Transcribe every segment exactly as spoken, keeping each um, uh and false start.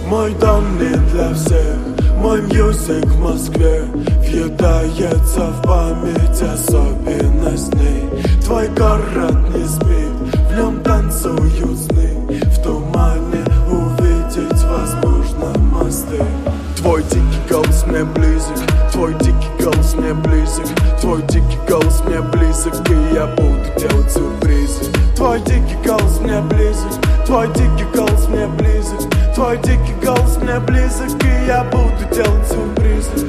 Мой дом не для всех, мой мьюзик в Москве въедается в память особенностей. Твой город не спит, в нем танцуют сны. В тумане увидеть возможно мосты. Твой дикий голос мне близок, твой дикий голос мне близок, твой дикий голос мне близок, и я буду делать сюрпризы. Твой дикий голос мне близок, твой дикий голос мне близок, твой дикий голос мне близок, и я буду делать сюрпризы.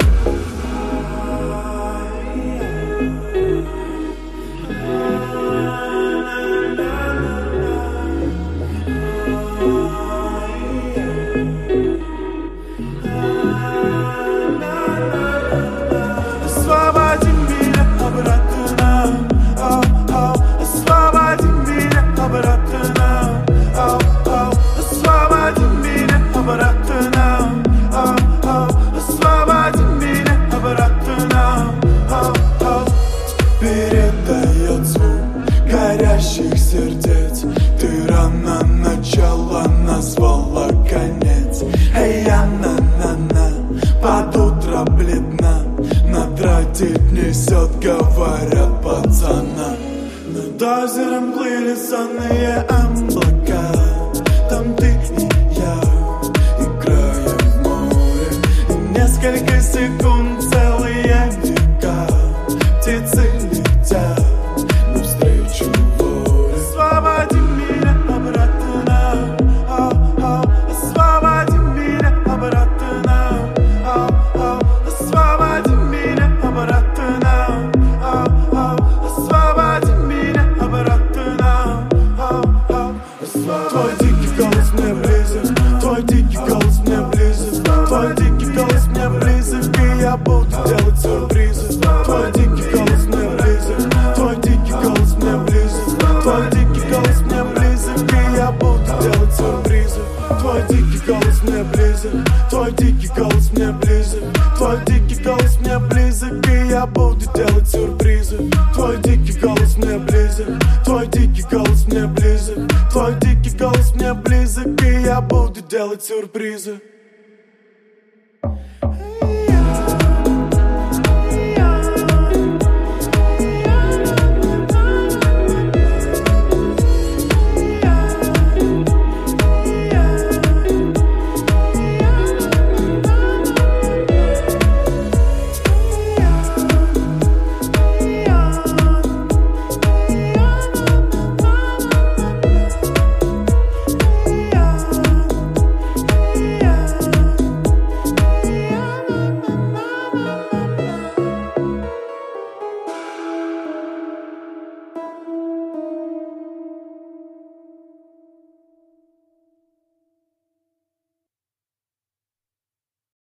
Передает звук горящих сердец. Ты рано начала, назвала конец. Эй, я на-на-на, под утро бледна. Надрадить несет, говорят пацана. Над озером плыли сонные облака. Там ты и я играем в море. И несколько секунд, целые века. Птицы летят навстречу воле. Освободи меня обратно, о, о, освободи меня обратно, о, о, освободи меня обратно, о, о, освободи меня обратно, о, о, освободи. Твой дикий голос мне близок, твой дикий голос мне близок, твой дикий голос мне близок, и я буду делать сюрпризы. Твой дикий голос мне близок, твой дикий голос мне близок, твой дикий голос мне близок, и я буду делать сюрпризы. Твой дикий голос мне близок, твой дикий голос мне близок, твой дикий голос мне близок, и я буду делать сюрпризы. Твой дикий голос мне близок, твой дикий голос мне близок, твой дикий голос мне близок, и я буду делать сюрпризы.